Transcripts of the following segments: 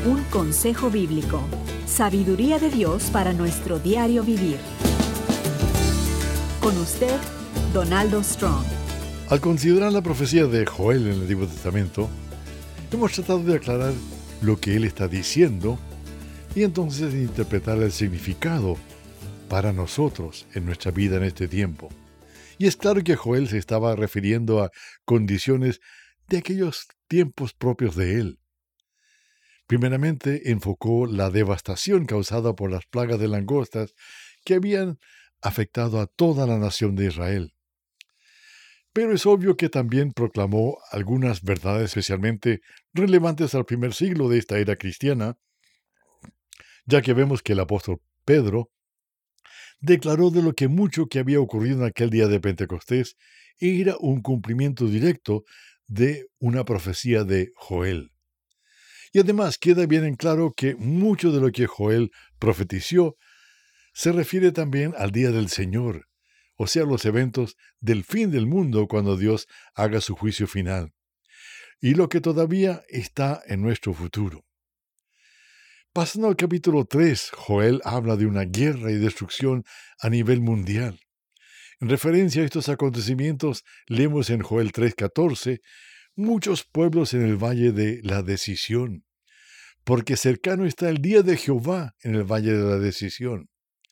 Un consejo bíblico. Sabiduría de Dios para nuestro diario vivir. Con usted, Donaldo Strong. Al considerar la profecía de Joel en el Antiguo Testamento, hemos tratado de aclarar lo que él está diciendo y entonces interpretar el significado para nosotros en nuestra vida en este tiempo. Y es claro que Joel se estaba refiriendo a condiciones de aquellos tiempos propios de él. Primeramente enfocó la devastación causada por las plagas de langostas que habían afectado a toda la nación de Israel. Pero es obvio que también proclamó algunas verdades especialmente relevantes al primer siglo de esta era cristiana, ya que vemos que el apóstol Pedro declaró de lo que mucho que había ocurrido en aquel día de Pentecostés era un cumplimiento directo de una profecía de Joel. Y además queda bien en claro que mucho de lo que Joel profetizó se refiere también al día del Señor, o sea, los eventos del fin del mundo cuando Dios haga su juicio final, y lo que todavía está en nuestro futuro. Pasando al capítulo 3, Joel habla de una guerra y destrucción a nivel mundial. En referencia a estos acontecimientos, leemos en Joel 3:14, muchos pueblos en el valle de la decisión, porque cercano está el día de Jehová en el valle de la decisión.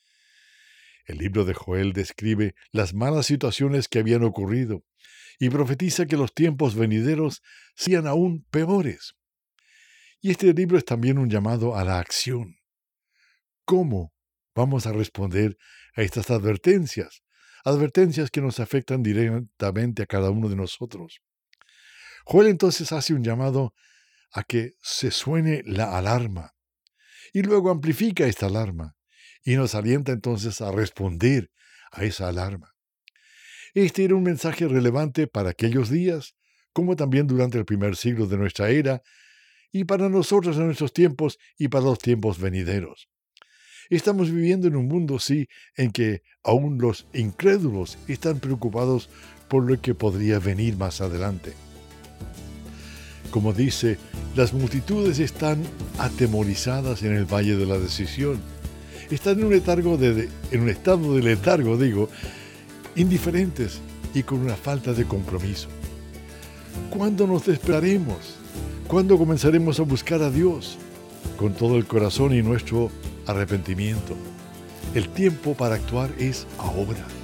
El libro de Joel describe las malas situaciones que habían ocurrido y profetiza que los tiempos venideros serían aún peores. Y este libro es también un llamado a la acción. ¿Cómo vamos a responder a estas advertencias? Advertencias que nos afectan directamente a cada uno de nosotros. Joel entonces hace un llamado a que se suene la alarma y luego amplifica esta alarma y nos alienta entonces a responder a esa alarma. Este era un mensaje relevante para aquellos días, como también durante el primer siglo de nuestra era, y para nosotros en nuestros tiempos y para los tiempos venideros. Estamos viviendo en un mundo, sí, en que aún los incrédulos están preocupados por lo que podría venir más adelante. Como dice, las multitudes están atemorizadas en el valle de la decisión. Están en un estado de letargo, indiferentes y con una falta de compromiso. ¿Cuándo nos despertaremos? ¿Cuándo comenzaremos a buscar a Dios? Con todo el corazón y nuestro arrepentimiento. El tiempo para actuar es ahora.